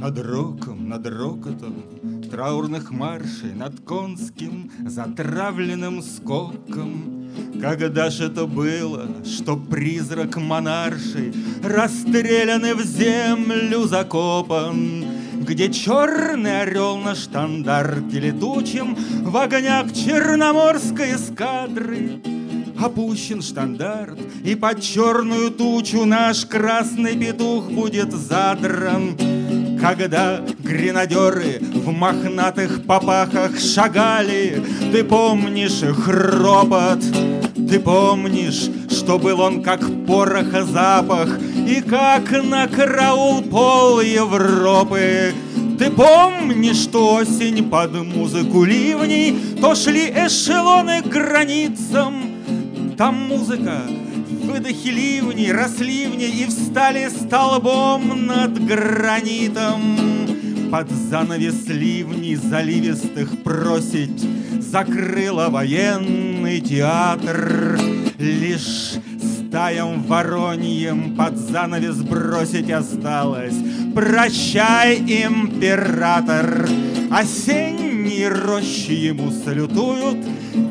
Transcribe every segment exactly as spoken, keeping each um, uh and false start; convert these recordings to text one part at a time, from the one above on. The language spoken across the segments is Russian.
Над роком, над рокотом траурных маршей, над конским затравленным скоком. Когда ж это было, что призрак монарши расстрелянный в землю закопан, где черный орел на штандарте летучем в огнях черноморской эскадры опущен штандарт, и под черную тучу наш красный петух будет задран. Когда гренадеры в мохнатых попахах шагали, ты помнишь их ропот, ты помнишь, что был он как пороха запах и как на караул пол Европы. Ты помнишь, что осень под музыку ливней то шли эшелоны к границам. Там музыка, выдохи ливней, росли в ней и встали столбом над гранитом. Под занавес ливней заливистых просить закрыла военный театр. Лишь стаям вороньим под занавес бросить осталось: прощай, император. Осенние рощи ему салютуют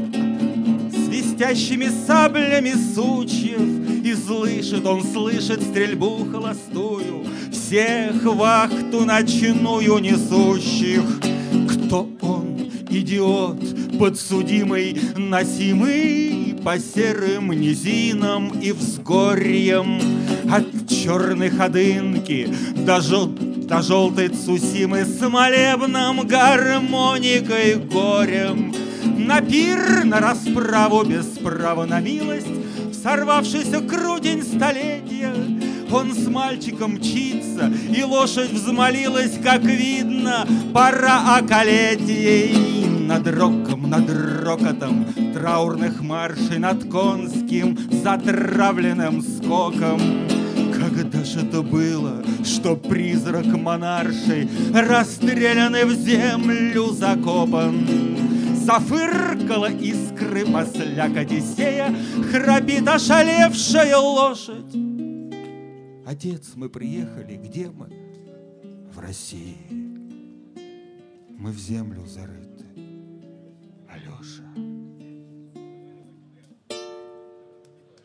свистящими саблями сучьев, и слышит он, слышит стрельбу холостую всех вахту ночную несущих. Кто он, идиот, подсудимый, носимый по серым низинам и взгорьям, от черной ходынки до желтой до желтой Цусимы с молебном, гармоникой, горем. На пир, на расправу, без права на милость, в сорвавшийся грудень столетия, он с мальчиком мчится, и лошадь взмолилась, как видно, пора околеть ей. Над роком, над рокотом траурных маршей, над конским затравленным скоком. Когда ж это было, что призрак монаршей расстрелянный в землю закопан? Зафыркала искры посляк Одиссея, храпит ошалевшая лошадь. Отец, мы приехали, где мы? В России. Мы в землю зарыты.